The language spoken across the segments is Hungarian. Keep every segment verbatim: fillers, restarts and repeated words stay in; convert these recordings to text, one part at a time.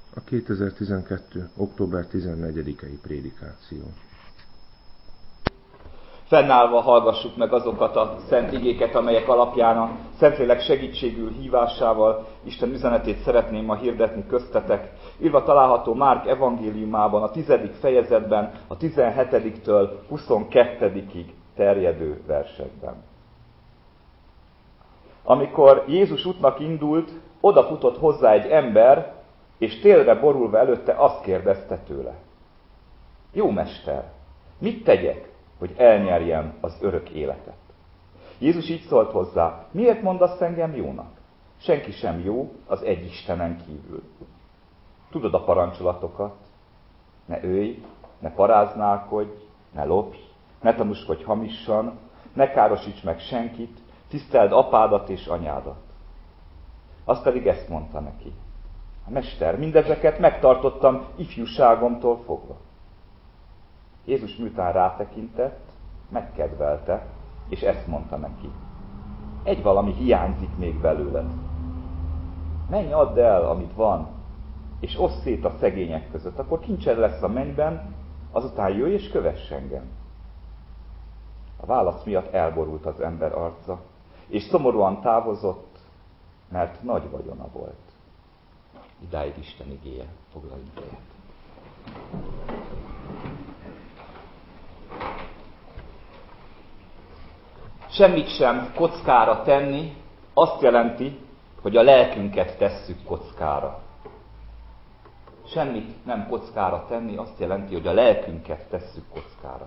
A kétezer-tizenkettő. október tizennegyedikei prédikáció. Fennállva hallgassuk meg azokat a szent igéket, amelyek alapján a Szentlélek segítségül hívásával Isten üzenetét szeretném ma hirdetni köztetek. Írva található Márk evangéliumában, a tizedik fejezetben, a tizenhetediktől huszonkettedikig terjedő versekben. Amikor Jézus útnak indult, odafutott hozzá egy ember, és térre borulva előtte azt kérdezte tőle: Jó mester, mit tegyek, hogy elnyerjem az örök életet? Jézus így szólt hozzá: miért mondasz engem jónak? Senki sem jó az egy Istenen kívül. Tudod a parancsolatokat? Ne ölj, ne paráználkodj, ne lopj, ne tanúskodj hamisan, ne károsíts meg senkit, tiszteld apádat és anyádat. Az pedig ezt mondta neki: Mester, mindezeket megtartottam ifjúságomtól fogva. Jézus miután rátekintett, megkedvelte, és ezt mondta neki: egy valami hiányzik még belőled. Menj, add el, amit van, és oszd szét a szegények között, akkor kincsed lesz a mennyben, azután jöjj és kövess engem. A válasz miatt elborult az ember arca, és szomorúan távozott, mert nagy vagyona volt. Idáig Isten igéje, foglaljunk helyet. Semmit sem kockára tenni azt jelenti, hogy a lelkünket tesszük kockára. Semmit nem kockára tenni azt jelenti, hogy a lelkünket tesszük kockára.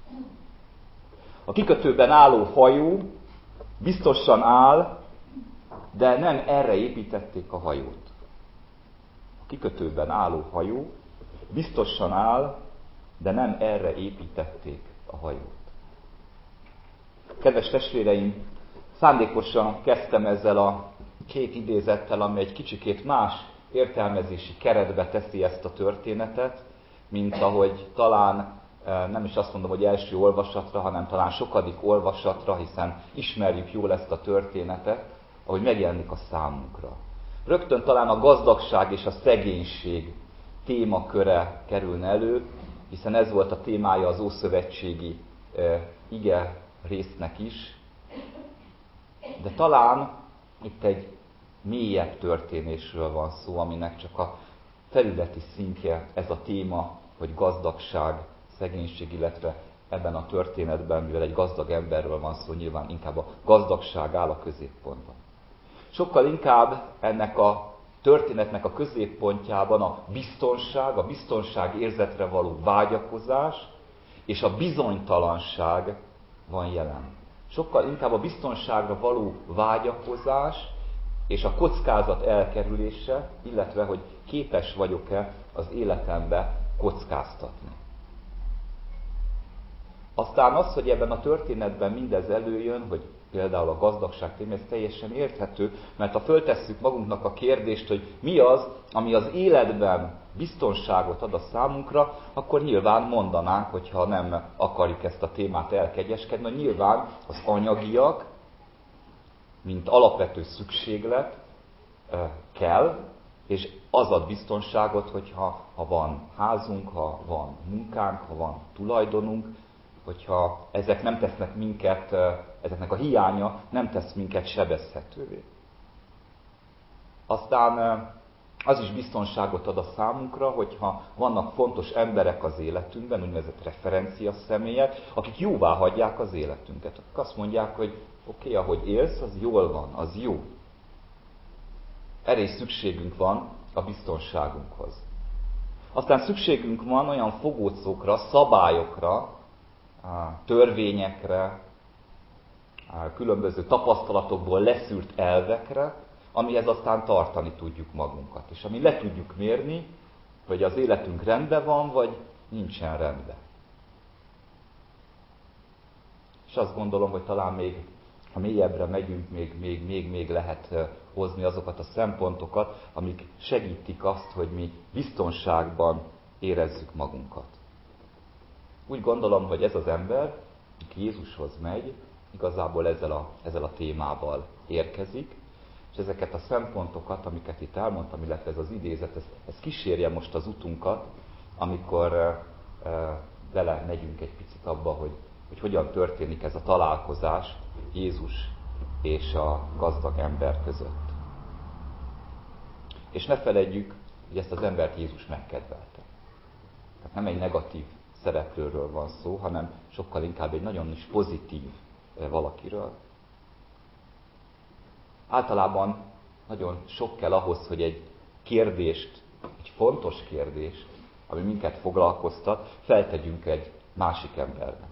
A kikötőben álló hajó biztosan áll, de nem erre építették a hajót. A kikötőben álló hajó biztosan áll, de nem erre építették a hajót. Kedves testvéreim, szándékosan kezdtem ezzel a két idézettel, ami egy kicsikét más értelmezési keretbe teszi ezt a történetet, mint ahogy talán, nem is azt mondom, hogy első olvasatra, hanem talán sokadik olvasatra, hiszen ismerjük jól ezt a történetet, ahogy megjelenik a számunkra. Rögtön talán a gazdagság és a szegénység témaköre kerülne elő, hiszen ez volt a témája az ószövetségi e, ige résznek is. De talán itt egy mélyebb történésről van szó, aminek csak a felületi szintje ez a téma, hogy gazdagság, szegénység, illetve ebben a történetben, mivel egy gazdag emberről van szó, nyilván inkább a gazdagság áll a középpontban. Sokkal inkább ennek a történetnek a középpontjában a biztonság, a biztonság érzetre való vágyakozás és a bizonytalanság van jelen. Sokkal inkább a biztonságra való vágyakozás és a kockázat elkerülése, illetve hogy képes vagyok-e az életembe kockáztatni. Aztán az, hogy ebben a történetben mindez előjön, hogy például a gazdagság téma, ez teljesen érthető, mert ha föltesszük magunknak a kérdést, hogy mi az, ami az életben biztonságot ad a számunkra, akkor nyilván mondanánk, hogyha nem akarjuk ezt a témát elkegyeskedni, hogy nyilván az anyagiak, mint alapvető szükséglet kell, és az ad biztonságot, hogyha ha van házunk, ha van munkánk, ha van tulajdonunk, hogyha ezek nem tesznek minket, ezeknek a hiánya nem tesz minket sebezhetővé. Aztán az is biztonságot ad a számunkra, hogyha vannak fontos emberek az életünkben, úgynevezett referencia személyek, akik jóvá hagyják az életünket. Akik azt mondják, hogy oké, okay, ahogy élsz, az jól van, az jó. Erre is szükségünk van a biztonságunkhoz. Aztán szükségünk van olyan fogócokra, szabályokra, törvényekre, különböző tapasztalatokból leszűrt elvekre, amihez aztán tartani tudjuk magunkat, és ami le tudjuk mérni, hogy az életünk rendben van, vagy nincsen rendben. És azt gondolom, hogy talán még, ha mélyebbre megyünk, még, még, még, még lehet hozni azokat a szempontokat, amik segítik azt, hogy mi biztonságban érezzük magunkat. Úgy gondolom, hogy ez az ember, aki Jézushoz megy, igazából ezzel a, ezzel a témával érkezik, És ezeket a szempontokat, amiket itt elmondtam, illetve ez az idézet, ez, ez kísérje most az utunkat, amikor uh, uh, bele megyünk egy picit abba, hogy, hogy hogyan történik ez a találkozás Jézus és a gazdag ember között. És ne feledjük, hogy ezt az embert Jézus megkedvelte. Tehát nem egy negatív szereplőről van szó, hanem sokkal inkább egy nagyon is pozitív valakiről. Általában nagyon sok kell ahhoz, hogy egy kérdést, egy fontos kérdést, ami minket foglalkoztat, feltegyünk egy másik embernek.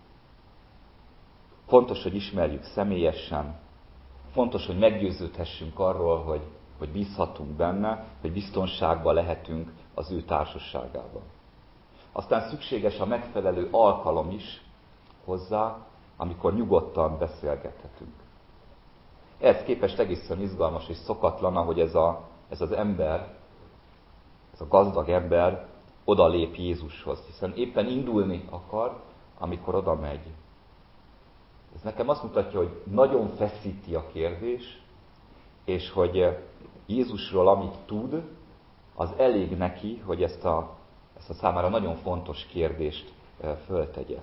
Fontos, hogy ismerjük személyesen, fontos, hogy meggyőződhessünk arról, hogy, hogy bízhatunk benne, hogy biztonságban lehetünk az ő társaságában. Aztán szükséges a megfelelő alkalom is hozzá, amikor nyugodtan beszélgethetünk. Ehhez képest egészen izgalmas és szokatlan, ahogy ez, a, ez az ember, ez a gazdag ember odalép Jézushoz, hiszen éppen indulni akar, amikor oda megy. Ez nekem azt mutatja, hogy nagyon feszíti a kérdés, és hogy Jézusról, amit tud, az elég neki, hogy ezt a, ezt a számára nagyon fontos kérdést föltegye.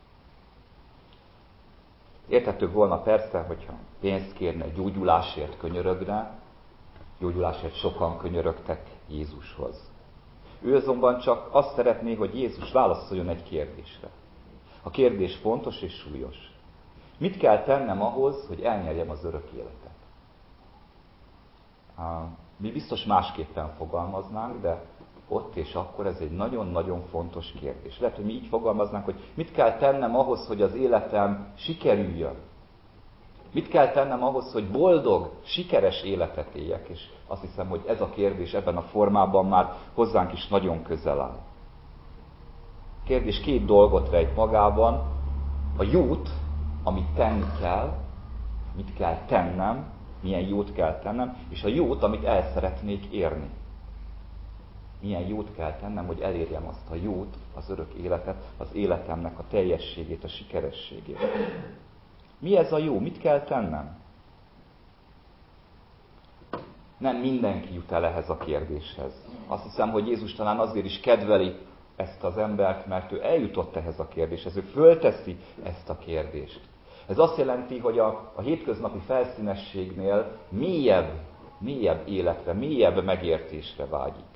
Érthetőbb volna persze, hogyha pénzt kérne, gyógyulásért könyörögne, gyógyulásért sokan könyörögtek Jézushoz. Ő azonban csak azt szeretné, hogy Jézus válaszoljon egy kérdésre. A kérdés fontos és súlyos. Mit kell tennem ahhoz, hogy elnyerjem az örök életet? Mi biztos másképpen fogalmaznánk, de ott és akkor ez egy nagyon-nagyon fontos kérdés. Lehet, hogy mi így fogalmaznánk, hogy mit kell tennem ahhoz, hogy az életem sikerüljön? Mit kell tennem ahhoz, hogy boldog, sikeres életet éljek? És azt hiszem, hogy ez a kérdés ebben a formában már hozzánk is nagyon közel áll. A kérdés két dolgot rejt magában. A jót, amit tenni kell, mit kell tennem, milyen jót kell tennem, és a jót, amit el szeretnék érni. Milyen jót kell tennem, hogy elérjem azt a jót, az örök életet, az életemnek a teljességét, a sikerességét. Mi ez a jó? Mit kell tennem? Nem mindenki jut el ehhez a kérdéshez. Azt hiszem, hogy Jézus talán azért is kedveli ezt az embert, mert ő eljutott ehhez a kérdéshez, ő fölteszi ezt a kérdést. Ez azt jelenti, hogy a, a hétköznapi felszínességnél mélyebb, mélyebb életre, mélyebb megértésre vágyik.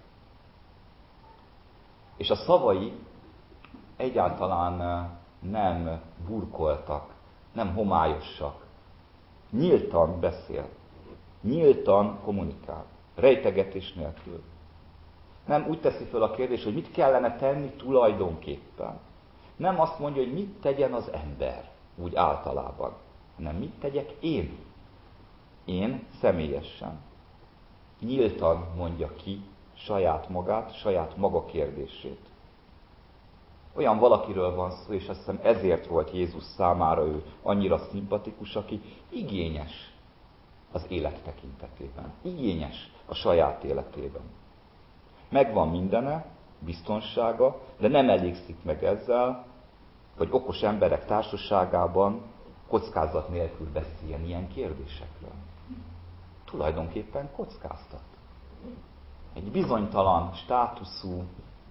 És a szavai egyáltalán nem burkoltak, nem homályosak. Nyíltan beszél, nyíltan kommunikál, rejtegetés nélkül. Nem úgy teszi föl a kérdést, hogy mit kellene tenni tulajdonképpen. Nem azt mondja, hogy mit tegyen az ember, úgy általában, hanem mit tegyek én. Én személyesen. Nyíltan mondja ki saját magát, saját maga kérdését. Olyan valakiről van szó, és azt hiszem ezért volt Jézus számára ő annyira szimpatikus, aki igényes az élet tekintetében. Igényes a saját életében. Megvan mindene, biztonsága, de nem elégszik meg ezzel, hogy okos emberek társaságában kockázat nélkül beszéljen ilyen kérdésekről. Tulajdonképpen kockáztat. Egy bizonytalan státuszú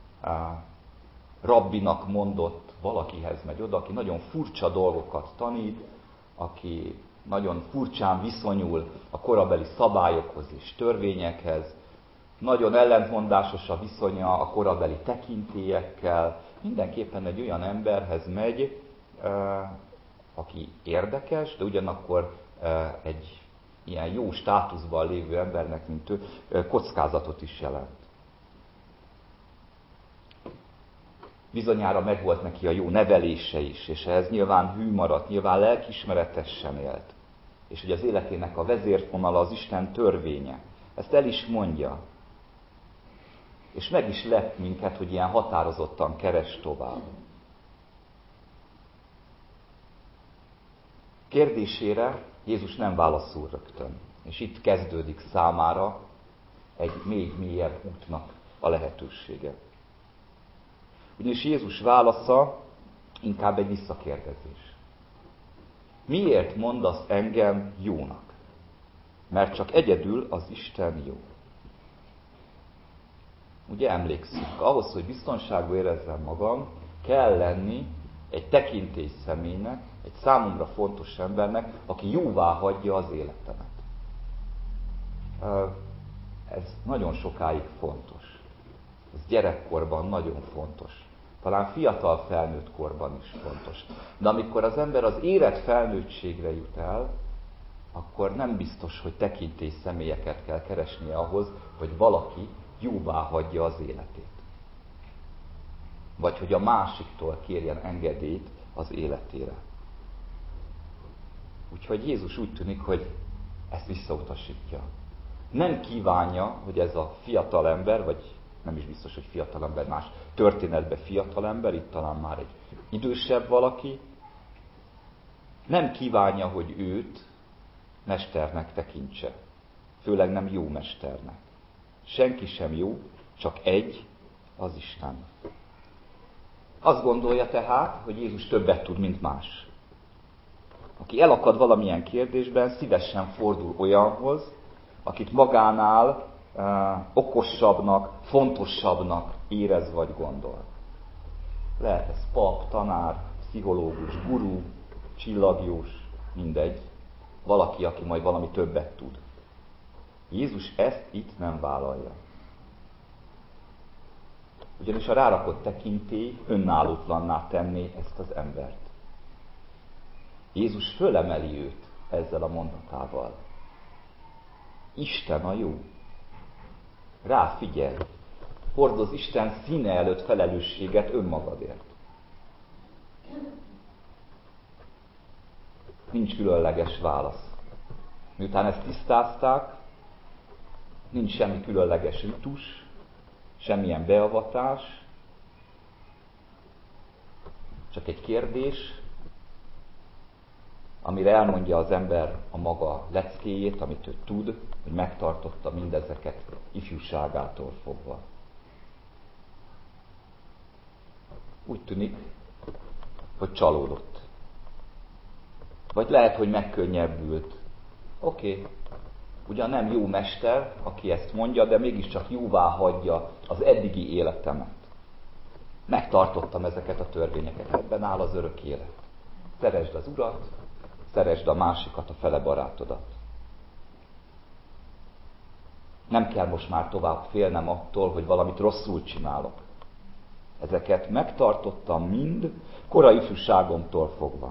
rabbinak mondott valakihez megy oda, aki nagyon furcsa dolgokat tanít, aki nagyon furcsán viszonyul a korabeli szabályokhoz és törvényekhez, nagyon ellentmondásos a viszonya a korabeli tekintélyekkel. Mindenképpen egy olyan emberhez megy, aki érdekes, de ugyanakkor egy ilyen jó státuszban lévő embernek, mint ő, kockázatot is jelent. Bizonyára megvolt neki a jó nevelése is, és ehhez nyilván hű maradt, nyilván lelkiismeretesen élt. És hogy az életének a vezérfonala az Isten törvénye. Ezt el is mondja. És meg is lep minket, hogy ilyen határozottan keres tovább. Kérdésére Jézus nem válaszol rögtön. És itt kezdődik számára egy még mélyebb útnak a lehetősége. Ugyanis Jézus válasza inkább egy visszakérdezés. Miért mondasz engem jónak? mert csak egyedül az Isten jó. Ugye emlékszünk, ahhoz, hogy biztonságban érezzem magam, kell lenni egy tekintély személynek, egy számomra fontos embernek, aki jóvá hagyja az életemet. Ez nagyon sokáig fontos. Ez gyerekkorban nagyon fontos. Talán fiatal felnőtt korban is fontos. De amikor az ember az élet felnőttségre jut el, akkor nem biztos, hogy tekintély személyeket kell keresnie ahhoz, hogy valaki jóvá hagyja az életét. Vagy hogy a másiktól kérjen engedélyt az életére. Úgyhogy Jézus úgy tűnik, hogy ezt visszautasítja. Nem kívánja, hogy ez a fiatal ember, vagy nem is biztos, hogy fiatal ember, más történetben fiatal ember, itt talán már egy idősebb valaki, nem kívánja, hogy őt mesternek tekintse. Főleg nem jó mesternek. Senki sem jó, csak egy, az Isten. Azt gondolja tehát, hogy Jézus többet tud, mint más. Aki elakad valamilyen kérdésben, szívesen fordul olyanhoz, akit magánál eh, okosabbnak, fontosabbnak érez vagy gondol. Lehet ez pap, tanár, pszichológus, gurú, csillagjós, mindegy. Valaki, aki majd valami többet tud. Jézus ezt itt nem vállalja. Ugyanis a rárakott tekintély önállótlanná tenné ezt az embert. Jézus fölemeli őt ezzel a mondatával. Isten a jó. Rá figyelj. Hordoz Isten színe előtt felelősséget önmagadért. Nincs különleges válasz. Miután ezt tisztázták, nincs semmi különleges ritus, semmilyen beavatás, csak egy kérdés, amire elmondja az ember a maga leckéjét, amit ő tud, hogy megtartotta mindezeket ifjúságától fogva. Úgy tűnik, hogy csalódott. Vagy lehet, hogy megkönnyebbült. Oké, okay. Ugyan nem jó mester, aki ezt mondja, de mégiscsak jóvá hagyja az eddigi életemet. Megtartottam ezeket a törvényeket, ebben áll az örök élet. Szeresd az Urat, szeresd a másikat, a fele barátodat. Nem kell most már tovább félnem attól, hogy valamit rosszul csinálok. Ezeket megtartottam mind, korai ifjúságomtól fogva.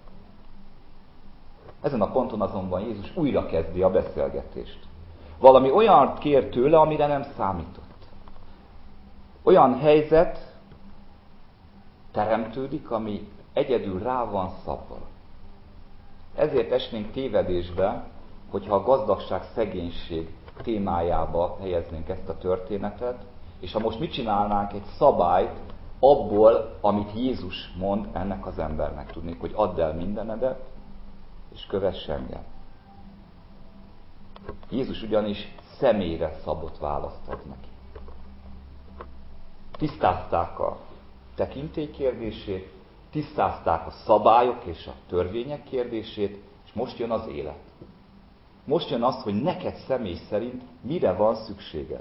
Ezen a ponton azonban Jézus újra kezdi a beszélgetést. Valami olyat kér tőle, amire nem számított. Olyan helyzet teremtődik, ami egyedül rá van szabva. Ezért esnénk tévedésbe, hogyha a gazdagság-szegénység témájába helyeznénk ezt a történetet, és ha most mit csinálnánk egy szabályt abból, amit Jézus mond ennek az embernek. Tudnék, hogy add el mindenedet, és kövess engem. Jézus ugyanis személyre szabott választ ad neki. Tisztázták a tekintély kérdését, tisztázták a szabályok és a törvények kérdését, és most jön az élet. Most jön az, hogy neked személy szerint mire van szükséged.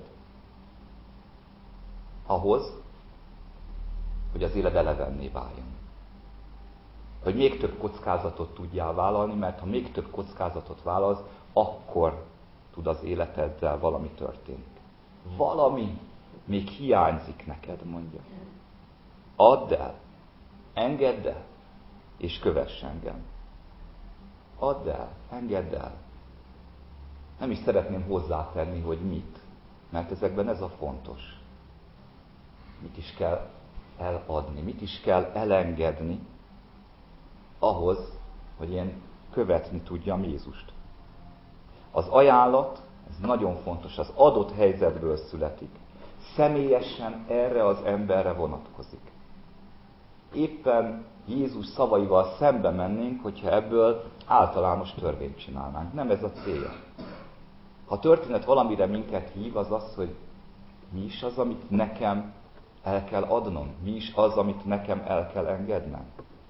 Ahhoz, hogy az élet elevenné váljon. Hogy még több kockázatot tudjál vállalni, mert ha még több kockázatot vállalsz, akkor tud az életeddel valami történni. Valami még hiányzik neked, mondja. Add el, engedd el, és kövess engem. Add el, engedd el. Nem is szeretném hozzátenni, hogy mit, mert ezekben ez a fontos. Mit is kell eladni, mit is kell elengedni, ahhoz, hogy én követni tudjam Jézust. Az ajánlat, ez nagyon fontos, az adott helyzetből születik. Személyesen erre az emberre vonatkozik. Éppen Jézus szavaival szembe mennénk, hogyha ebből általános törvényt csinálnánk. Nem ez a célja. Ha a történet valamire minket hív, az az, hogy mi is az, amit nekem el kell adnom, mi is az, amit nekem el kell engednem.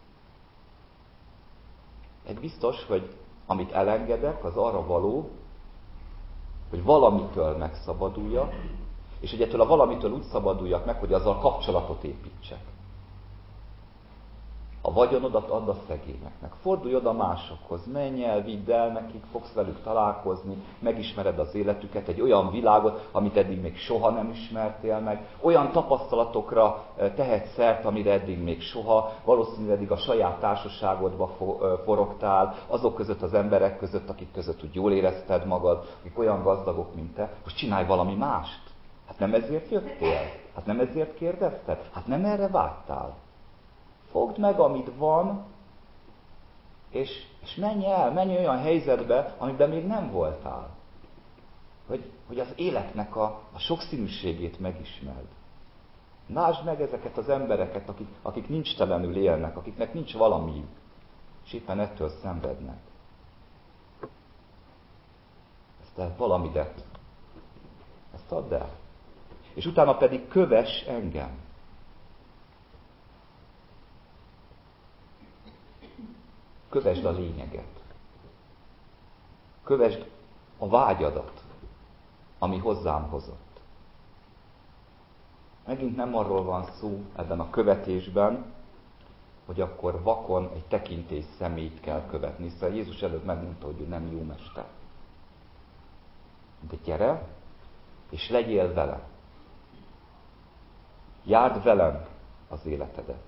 Egy biztos, hogy amit elengedek, az arra való, hogy valamitől megszabaduljak, és hogy ettől a valamitől úgy szabaduljak meg, hogy azzal kapcsolatot építsek. A vagyonodat add a szegényeknek. Fordulj oda másokhoz, menj el, vidd el nekik, fogsz velük találkozni, megismered az életüket, egy olyan világot, amit eddig még soha nem ismertél meg, olyan tapasztalatokra tehetsz szert, amire eddig még soha, valószínűleg eddig a saját társaságodba forogtál, azok között az emberek között, akik között úgy jól érezted magad, akik olyan gazdagok, mint te. Most csinálj valami mást. Hát nem ezért jöttél? Hát nem ezért kérdezted? Hát nem erre vágytál? Fogd meg, amit van, és, és menj el, menj olyan helyzetbe, amiben még nem voltál. Hogy, hogy az életnek a, a sokszínűségét megismerd. Lásd meg ezeket az embereket, akik, akik nincstelenül élnek, akiknek nincs valamiük, és éppen ettől szenvednek. Ezt a valamidet, ezt add el. És utána pedig kövess engem. Kövesd a lényeget. Kövesd a vágyadat, ami hozzám hozott. Megint nem arról van szó ebben a követésben, hogy akkor vakon egy tekintély személyt kell követni, hiszen Jézus előbb megmondta, hogy ő nem jó mester. De gyere, és legyél velem. Járd velem az életedet.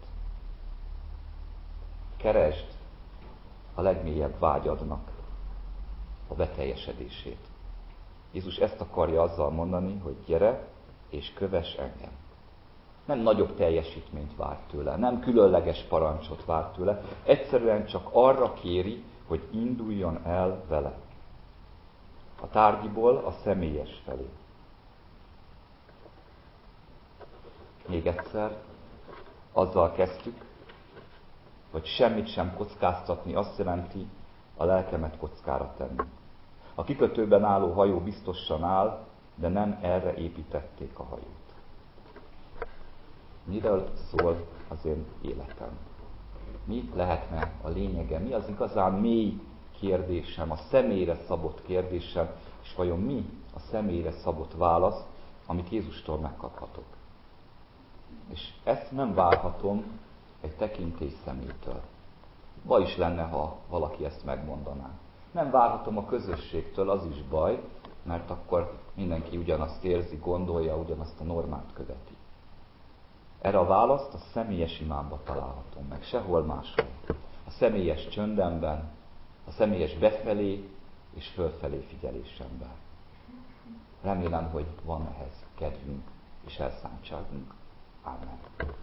Keresd a legmélyebb vágyadnak a beteljesedését. Jézus ezt akarja azzal mondani, hogy gyere és kövess engem. Nem nagyobb teljesítményt vár tőle, nem különleges parancsot vár tőle, egyszerűen csak arra kéri, hogy induljon el vele. A tárgyiból a személyes felé. Még egyszer, azzal kezdtük, hogy semmit sem kockáztatni azt jelenti, a lelkemet kockára tenni. A kikötőben álló hajó biztosan áll, de nem erre építették a hajót. Miről szól az én életem? Mi lehetne a lényege? Mi az igazán mély kérdésem, a személyre szabott kérdésem, és vajon mi a személyre szabott válasz, amit Jézustól megkaphatok? És ezt nem várhatom egy tekintély szemétől. Baj is lenne, ha valaki ezt megmondaná. Nem várhatom a közösségtől, az is baj, mert akkor mindenki ugyanazt érzi, gondolja, ugyanazt a normát követi. Erre a választ a személyes imámba találhatom meg, sehol máshol. A személyes csöndemben, a személyes befelé és fölfelé figyelésemben. Remélem, hogy van ehhez kedvünk és elszántságunk. Amen.